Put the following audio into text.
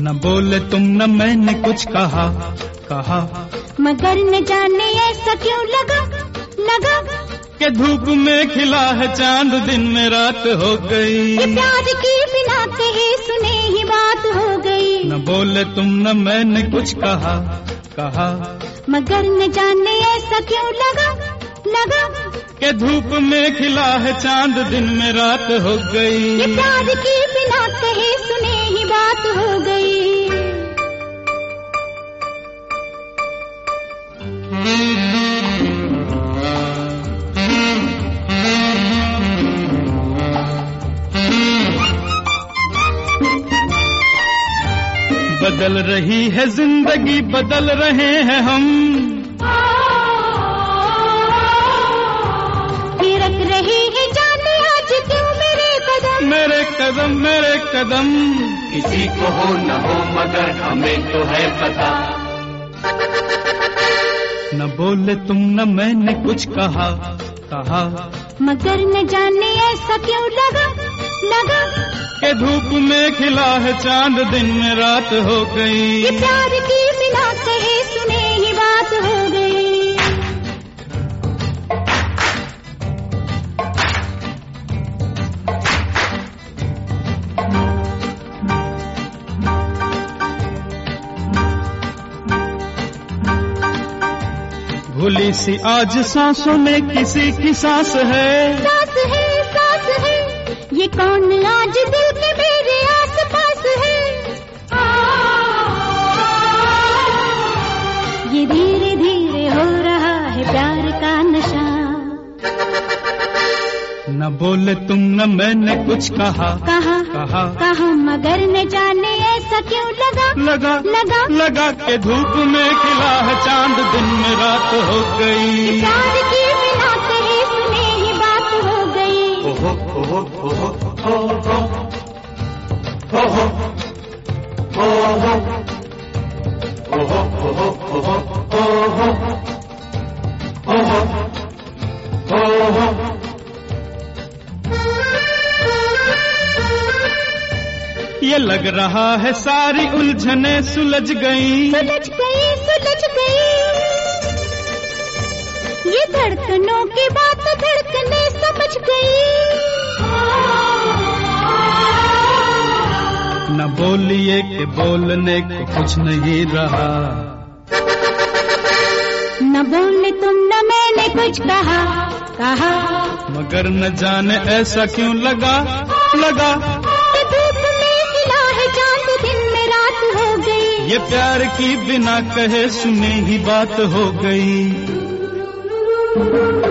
न बोले तुम न मैंने कुछ कहा कहा, मगर न जाने ऐसा क्यों लगा लगा कि धूप में खिला है चांद दिन में रात हो गई। ये प्यार की बिना कहे सुने ही बात हो गई। न बोले तुम न मैंने कुछ कहा कहा, मगर न जाने ऐसा क्यों लगा लगा कि धूप में खिला है चांद दिन में रात हो गई। ये प्यार की बिना कहे सुने ही बात हो गई। बदल रही है जिंदगी, बदल रहे हैं हम, थिरक रही है जाने आज क्यों मेरे कदम, मेरे कदम मेरे कदम। किसी को हो न हो मगर हमें तो है पता। न बोले तुम न मैंने कुछ कहा कहा, मगर न जाने ऐसा क्यों लगा लगा कि धूप में खिला है चांद दिन में रात हो गई। ये प्यार की बिना कहे सुने ही बात हो गई। भूली सी आज सांसों में किसी की सांस है, सांस है सांस है, ये कौन आज दिल के मेरे आस पास है। ये धीरे धीरे हो रहा है प्यार का नशा। न बोले तुम न मैंने कुछ कहा कहा कहा, कहा मगर न जाने ऐसा क्यों लगा लगा लगा लगा के धूप में खिला है चांद दिन में रात हो गई। प्यार की बिना कहे सुने ही बात हो गई। ओहो ओहो ओहो ओहो ओहो ओहो ओहो ओहो ओहो ओहो ओहो। ये लग रहा है सारी उलझने सुलझ गई, सुलझ गई सुलझ गई। ये धड़कनों की बात धड़कने समझ गई। न बोलिए कि बोलने को कुछ नहीं रहा। न बोले तुम न मैंने कुछ कहा कहा, मगर न जाने ऐसा क्यों लगा लगा कि धूप में खिला है चांद दिन में रात हो गई। ये प्यार की बिना कहे सुने ही बात हो गई।